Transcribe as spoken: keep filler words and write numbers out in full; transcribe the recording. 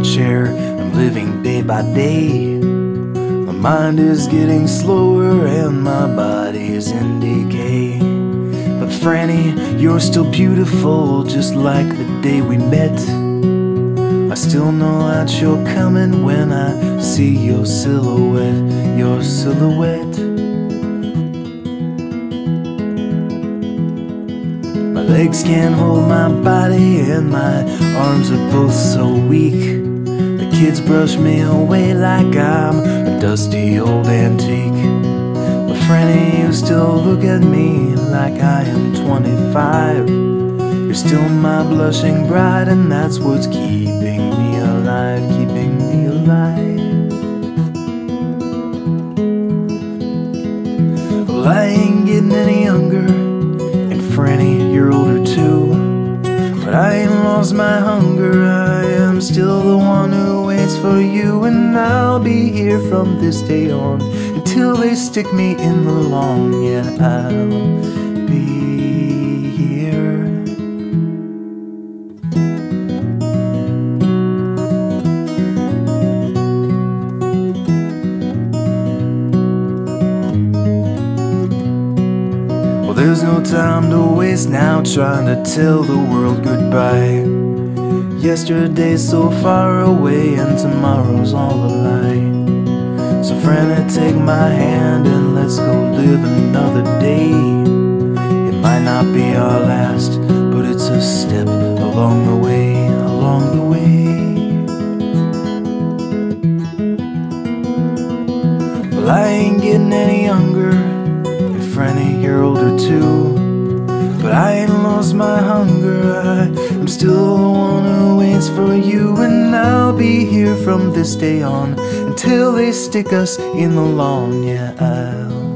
wheelchair. I'm living day by day. My mind is getting slower and my body is in decay. But Franny, you're still beautiful, just like the day we met. I still know that you're coming when I see your silhouette, your silhouette. My legs can't hold my body and my arms are both so weak. The kids brush me away like I'm a dusty old antique. But Franny, you still look at me like I am twenty-five. You're still my blushing bride, and that's what's keeping me alive, keeping me alive. Well, I ain't getting any younger, and Franny, you're older too. But I ain't lost my hunger, I am still the one who waits for you. And I'll be here from this day on until they stick me in the lawn. Yeah, I'll be here. Well, there's no time to waste now trying to tell the world goodbye. Yesterday's so far away and tomorrow's all a lie. So Franny, take my hand and let's go live another day. It might not be our last, but it's a step along the way, along the way. Well, I ain't getting any younger, and Franny, you're older too. But I ain't lost my hunger, I am still the one who waits for you. And I'll be here from this day on until they stick us in the lawn. Yeah, I'll